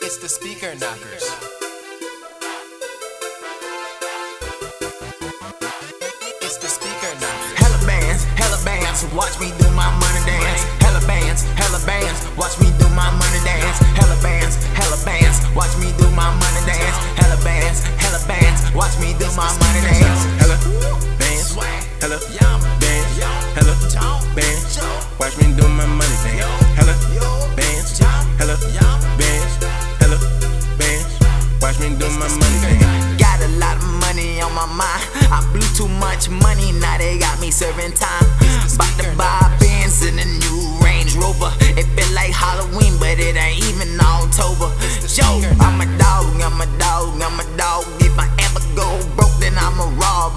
It's the Speaker Knockers. It's the Speaker Knockers. Hella bands, watch me do my money dance. Hella bands, watch me do my money dance. Hella bands, watch me do my money dance. Hella bands, watch me do my money dance. Hella bands, hella bands, hella bands, watch me do my money dance. Hella bands, hella bands, hella bands, watch me do my money dance. Got a lot of money on my mind. I blew too much money, now they got me serving time. About to buy Benz in a new Range Rover. It feel like Halloween, but it ain't even October. Yo, I'm a dog. If I ever go broke, then I'ma rob.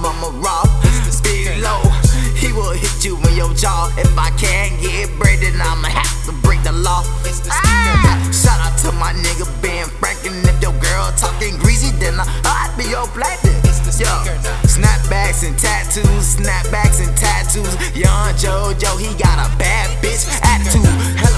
Big low, he will hit you in your jaw. If I can't get bread, then I'ma have to break the law. Shout out to my nigga Ben Franklin. If your girl talking greasy, then I'd be your platinum. Yo, snapbacks and tattoos, Young JoJo, he got a bad bitch attitude. Hella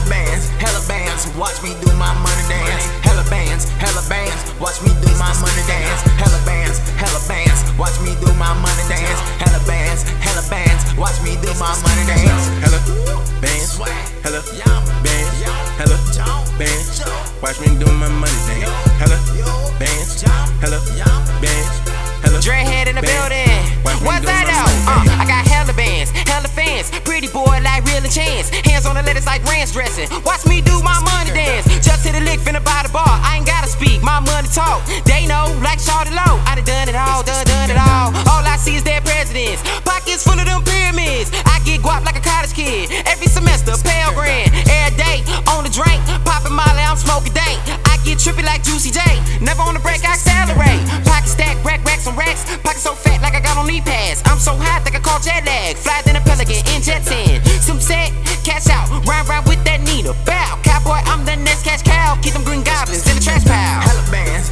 bands, watch me do my money dance. Hella bands, watch me do my money dance. Hella bands, watch me do my money dance. Hella bands, watch me do my money dance. Hella bands, hella bands, hella bands, watch me do my money dance. Hella bands, hella bands, hella Dreadhead in the building. What's that out? I got hella bands, hella fans. Pretty boy like real chance. Hands on the letters like ranch dressing. Watch me do my money dance. Just hit a lick, finna buy the bar. I ain't gotta speak, my money talk. They know, like Shawty Low. I done it all, done it all. All I see is their presidents. Pockets full of them pyramids. I get guap like a college kid. Every semester, pale grand. Every day, on the drink. Poppin' Molly, I'm smoking dank. I get trippy like Juicy J. Never on the break, I accelerate. Pocket stack, racks on racks. Pocket so fat like I got on knee pads. I'm so high, think I call jet lag. Fly than a pelican in jet 10. Some set, cash out. Rhyme with that Nina. Bow, cowboy, I'm the next cash cow. Keep them green goblins in the trash pile. Hella bands,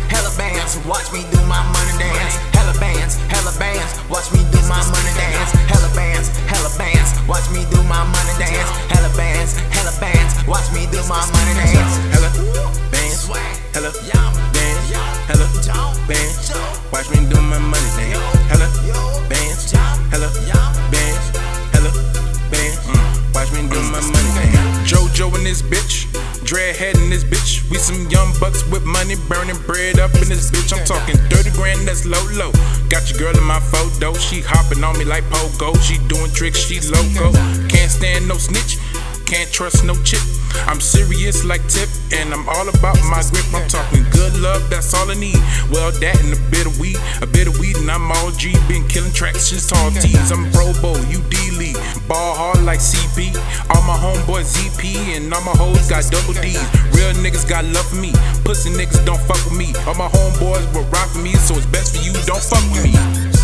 watch me do my money dance. Hella bands, watch me do my money dance. Hella bands, watch me do my money dance. Hella bands, watch me do my money dance. Hella bands, hella bands, hella bands, watch me do my money dance. Hella bands, hella bands, hella bands, watch me do my money dance. JoJo and this bitch, Dreadhead in this bitch. We some young bucks with money, burning bread up in this bitch. I'm talking 30 grand, that's low. Got your girl in my photo, she hopping on me like pogo. She doing tricks, she loco. Can't stand no snitch, can't trust no chick. I'm serious like Tip, and I'm all about my grip. I'm talking good love, that's all I need. Well, that and a bit of weed, and I'm all G. Been killing tracks since tall T's. I'm Pro Bowl, you D-League, ball hard like CP. All my homeboys ZP, and all my hoes got double D's. Real niggas got love for me, pussy niggas don't fuck with me. All my homeboys will rock for me, so it's best for you, don't fuck with me.